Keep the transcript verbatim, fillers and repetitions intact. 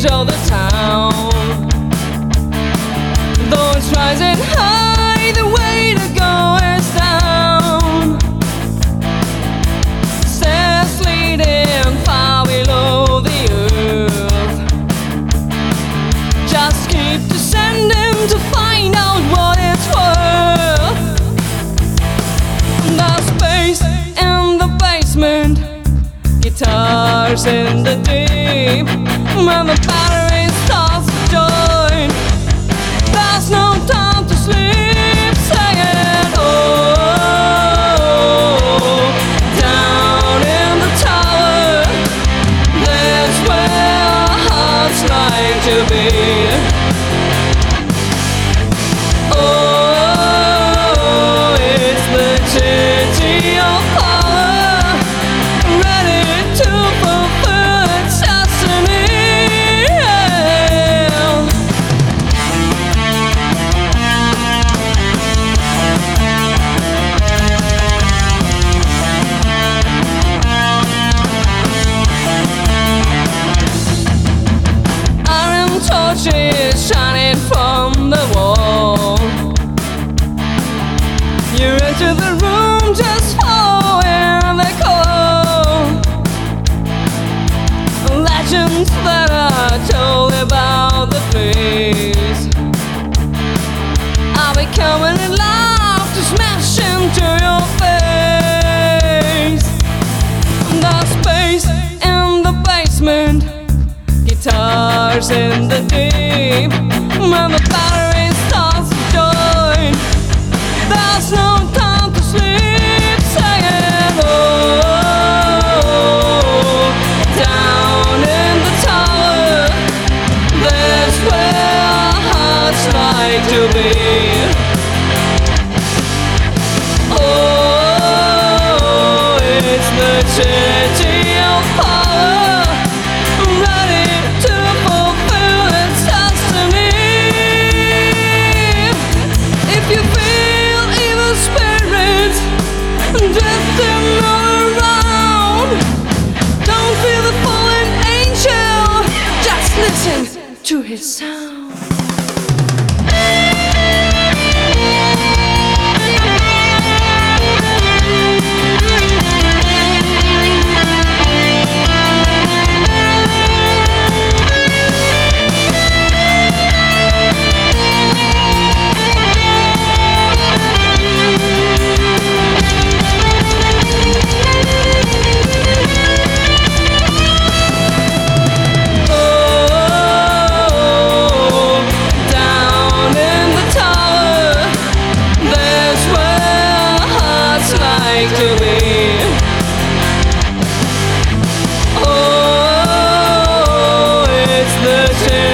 edge of the town. Though it's rising high, the way to go is down. Stairs leading far below the earth. Just keep descending to find out what it's worth. There's space in the basement, guitars in the deep. When the battery starts to join, there's no time to sleep. Singing, oh, down in the tower, that's where our hearts like to be. Oh, it's the city of power, ready to fulfill its destiny. Iron torches shining from the wall. You enter the room just following the call. Legends that are told about the place are becoming alive to smash into your face. There's space in the basement, guitars in the deep. When the battery starts to join, there's no time to sleep. Singing, oh, down in the tower, that's where our hearts like to be. Oh, it's the city of power, ready to fulfill its destiny. If you feel evil spirits drifting all around, don't feel the fallen angel, just listen to his sound. To be. Oh, it's the